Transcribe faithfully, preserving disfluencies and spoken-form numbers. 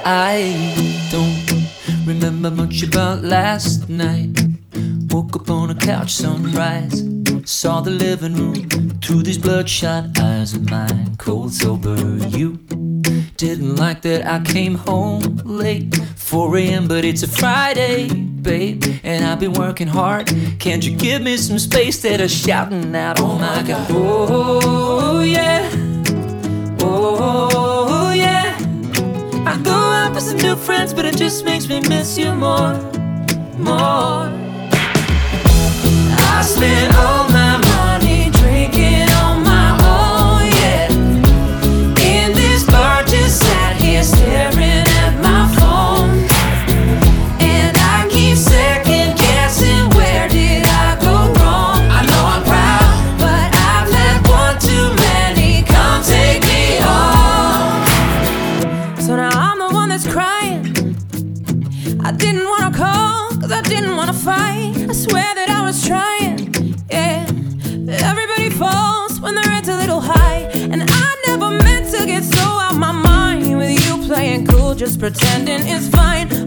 I don't remember much about last night. Woke up on a couch, sunrise. Saw the living room through these bloodshot eyes of mine. Cold sober, you didn't like that I came home late, four a m but it's a Friday, babe, and I've been working hard. Can't you give me some space? That are shouting out, oh my God. Oh yeah, oh yeah. I go out with some new friends, but it just makes me miss you more, more. I spent all my money drinking on my own, yeah. In this bar, just sat here staring at my phone, and I keep second guessing, where did I go wrong? I know I'm proud, but I've had one too many. Come take me home. So now I'm the one that's crying. I didn't wanna call, cause I didn't wanna fight. I swear that I was trying, yeah. Everybody falls when their head's a little high, and I never meant to get so out my mind with you playing cool, just pretending it's fine.